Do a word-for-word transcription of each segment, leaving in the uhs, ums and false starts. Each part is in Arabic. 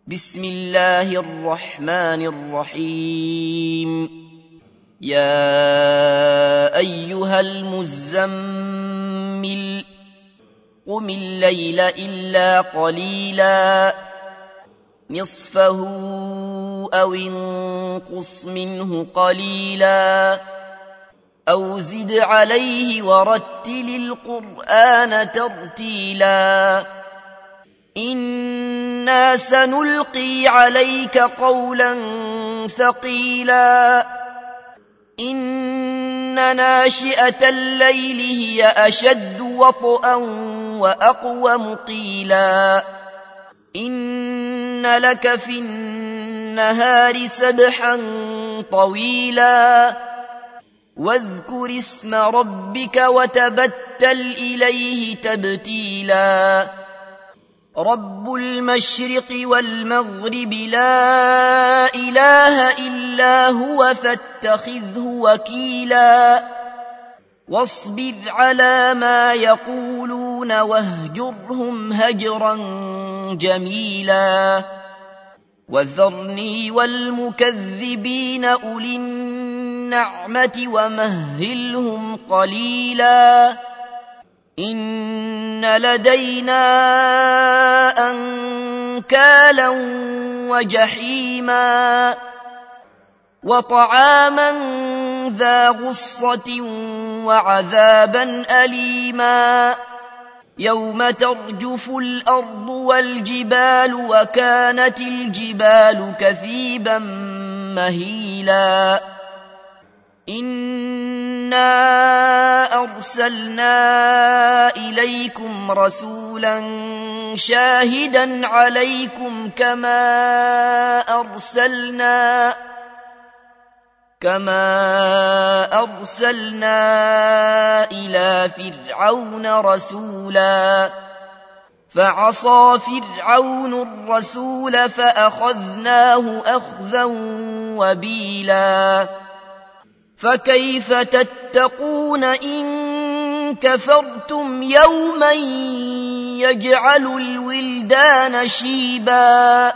بسم الله الرحمن الرحيم يا أيها المزمل قم الليل إلا قليلا نصفه أو انقص منه قليلا أو زد عليه ورتل القرآن ترتيلا إنا سنلقي عليك قولا ثقيلا إن ناشئة الليل هي أشد وطئا وأقوم قيلا إن لك في النهار سبحا طويلا واذكر اسم ربك وتبتل إليه تبتيلا رب المشرق والمغرب لا إله إلا هو فاتخذه وكيلا واصبر على ما يقولون واهجرهم هجرا جميلا وذرني والمكذبين أولي النعمة ومهلهم قليلا إن لدينا أنكالا وجحيما وطعاما ذا غصة وعذابا أليما يوم ترجف الأرض والجبال وكانت الجبال كثيبا مهيلا إنا أرسلنا إليكم رسولا شاهدا عليكم كما أرسلنا كما أرسلنا إلى فرعون رسولا فعصى فرعون الرسول فأخذناه أخذا وبيلا فكيف تتقون إن كفرتم يوما يجعل الولدان شيبا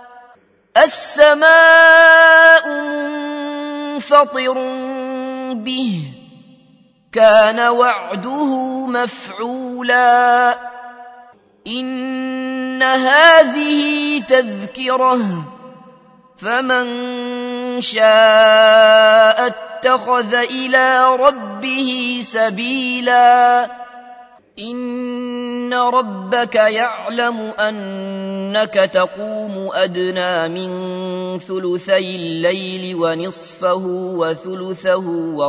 السماء منفطر به كان وعده مفعولا إن هذه تذكرة فمن شاء اتخذ إلى ربه سبيلا إن ربك يعلم أنك تقوم أدنى من ثلثي الليل ونصفه وثلثه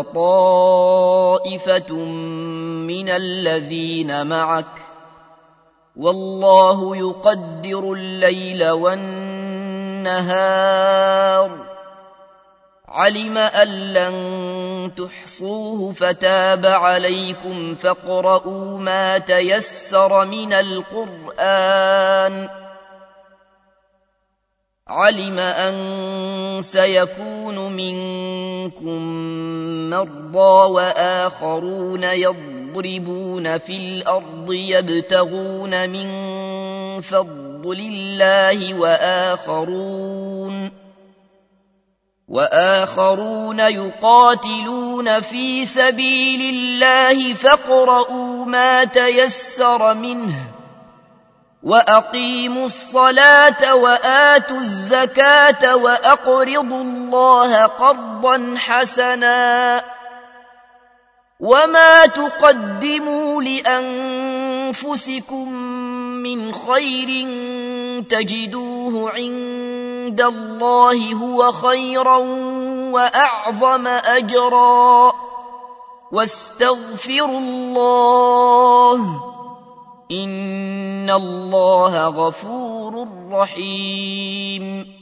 وطائفة من الذين معك والله يقدر الليل والنهار علم أن لن تحصوه فتاب عليكم فاقرؤوا ما تيسر من القرآن علم أن سيكون منكم مرضى وآخرون يضربون في الأرض يبتغون من فضل الله وآخرون وآخرون يقاتلون في سبيل الله فاقرؤوا ما تيسر منه وأقيموا الصلاة وآتوا الزكاة وأقرضوا الله قرضا حسنا وما تقدموا لأنفسكم من خير تجدوه عند الله هو خيرا وأعظم أجرا واستغفروا الله إن الله غفور رحيم